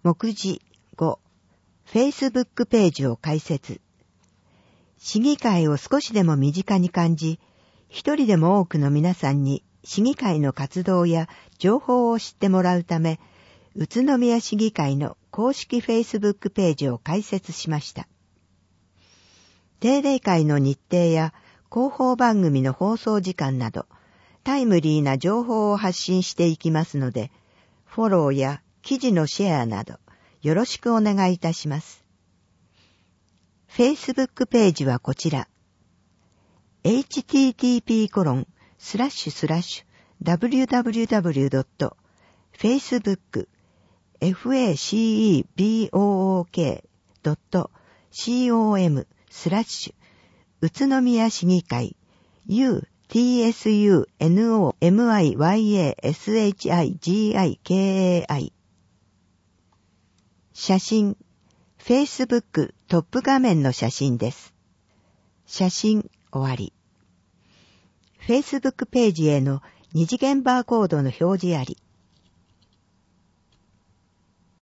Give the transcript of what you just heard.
目次5、Facebook ページを開設。市議会を少しでも身近に感じ、一人でも多くの皆さんに市議会の活動や情報を知ってもらうため、宇都宮市議会の公式 Facebook ページを開設しました。定例会の日程や広報番組の放送時間など、タイムリーな情報を発信していきますので、フォローや記事のシェアなどよろしくお願いいたします。Facebook ページはこちら。http://www.facebook.com/ 宇都宮市議会 utsunomiyaShigikai 写真 Facebook トップ画面の写真です。写真終わり。Facebook ページへの二次元バーコードの表示あり。